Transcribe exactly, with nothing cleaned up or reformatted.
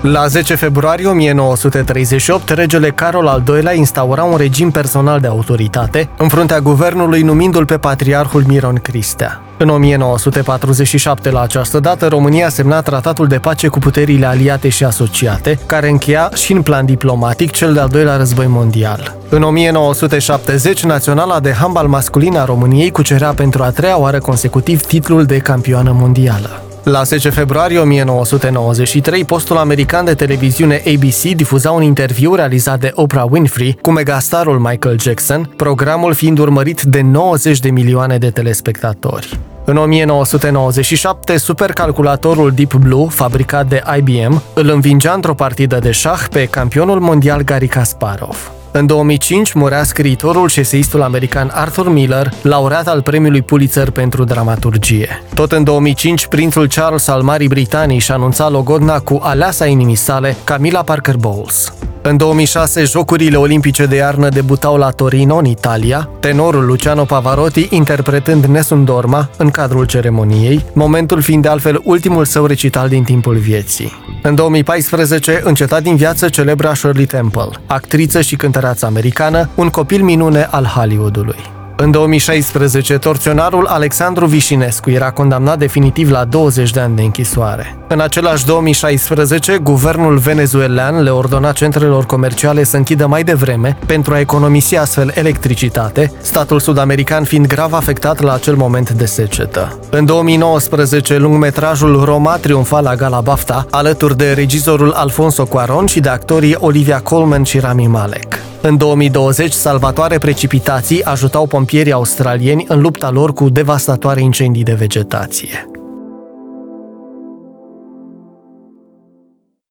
La zece februarie o mie nouă sute treizeci și opt, regele Carol al doilea instaura un regim personal de autoritate în fruntea guvernului, numindu-l pe patriarhul Miron Cristea. În o mie nouă sute patruzeci și șapte, la această dată, România semna tratatul de pace cu puterile aliate și asociate, care încheia și în plan diplomatic cel de-al doilea război mondial. În o mie nouă sute șaptezeci, Naționala de handbal masculin a României cucerea pentru a treia oară consecutiv titlul de campioană mondială. La zece februarie o mie nouă sute nouăzeci și trei, postul american de televiziune A B C difuza un interviu realizat de Oprah Winfrey cu megastarul Michael Jackson, programul fiind urmărit de nouăzeci de milioane de telespectatori. În o mie nouă sute nouăzeci și șapte, supercalculatorul Deep Blue, fabricat de I B M, îl învingea într-o partidă de șah pe campionul mondial Garry Kasparov. În două mii cinci murea scriitorul și eseistul american Arthur Miller, laureat al premiului Pulitzer pentru dramaturgie. Tot în două mii cinci, prințul Charles al Marii Britanii și anunța logodna cu aleasa inimii sale, Camilla Parker Bowles. În două mii șase, Jocurile Olimpice de iarnă debutau la Torino, în Italia, tenorul Luciano Pavarotti interpretând Nessun Dorma în cadrul ceremoniei, momentul fiind de altfel ultimul său recital din timpul vieții. În două mii paisprezece, înceta din viață celebra Shirley Temple, actriță și cântăreață americană, un copil minune al Hollywoodului. În două mii șaisprezece, torționarul Alexandru Vișinescu era condamnat definitiv la douăzeci de ani de închisoare. În același două mii șaisprezece, guvernul venezuelan le ordona centrelor comerciale să închidă mai devreme pentru a economisi astfel electricitate, statul sud-american fiind grav afectat la acel moment de secetă. În două mii nouăsprezece, lungmetrajul Roma triumfa la Gala BAFTA, alături de regizorul Alfonso Cuarón și de actorii Olivia Colman și Rami Malek. În două mii douăzeci, salvatoare precipitații ajutau pompierii australieni în lupta lor cu devastatoare incendii de vegetație.